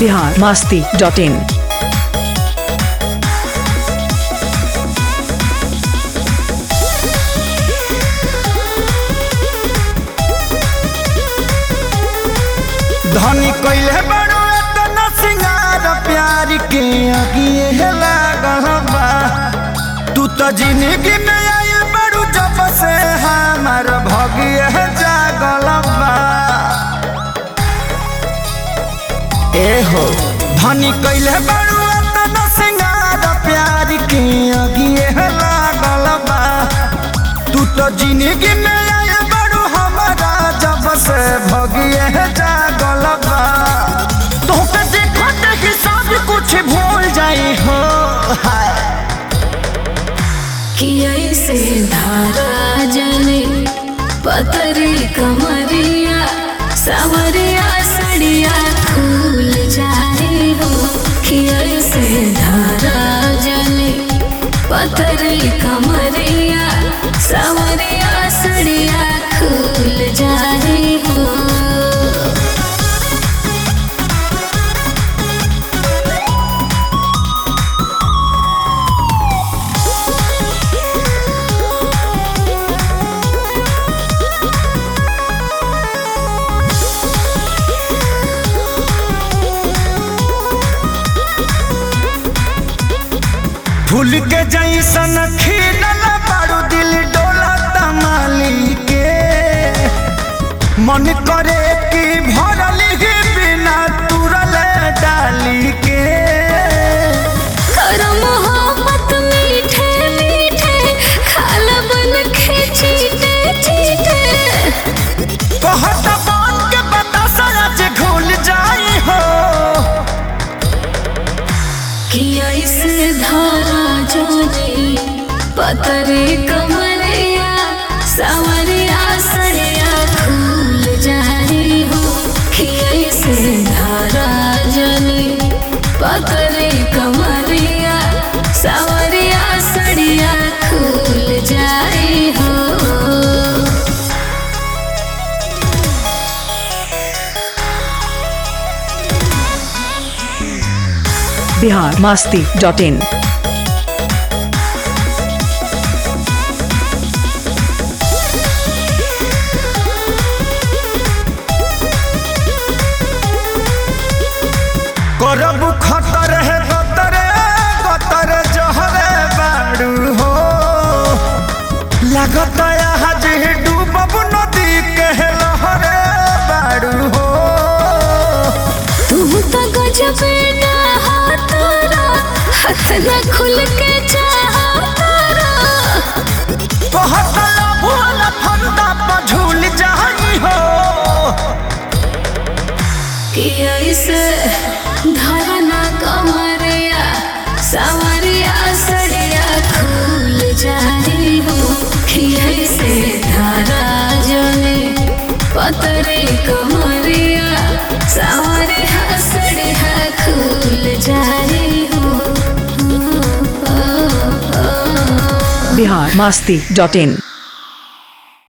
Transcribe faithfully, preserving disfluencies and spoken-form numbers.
Bihar Masti dot इन। धनी कइले बड़ो एतना सिंगार प्यार के अगिए लागल बा। तू तो जिंदगी में आई बड़ू जब से हमार भगिए जागल बा। ए हो धनी कइले बड़ो एतना सिंगार प्यार के अगिए लागल बा। तू तो जिंदगी में आई बड़ू हमारा जब से भगिए जागल बा। तोके देखत ही सब कुछ भूल जाई हो कि ऐसे धारा जले पतरी कमरिया सावरिया सड़िया खुल जाए हो। कि ऐसे धारा जले पतरी कमरिया सावरिया सड़िया खुल जाए हो। फूल के जैसन खिलल बारू दिल डोला तमाली के। मन करे कि भरल ही बिना तुरल डाली के। कर मोहब्बत मीठे मीठे खाल बन के चीटे चीटे। कहत बात के बता सच घुल जाई हो कि ऐसे धारा जोनी पतरे कमरिया सावरिया सड़िया खुल जाए हो। कि ऐसे धारा जोनी पतरे कमरिया सावरिया सड़िया खुल जाए हो। Bihar Masti dot in. करब खतर है गतरे गतरे जहरे बारू हो। लागत आज डूबब नदी के लहरे बारू हो। तू तो गजबे ना हाथरा हाथ न खुल के चाहतारा। कहत भूल फंदा पर झूल जाई हो कि ऐसे धरना कमरिया सावरिया सड़िया खुल जाए हो। कि ऐसे धारा जले पतरे कमरिया सावरिया सड़िया खुल जाए हो। बिहार मस्ती डॉट इन।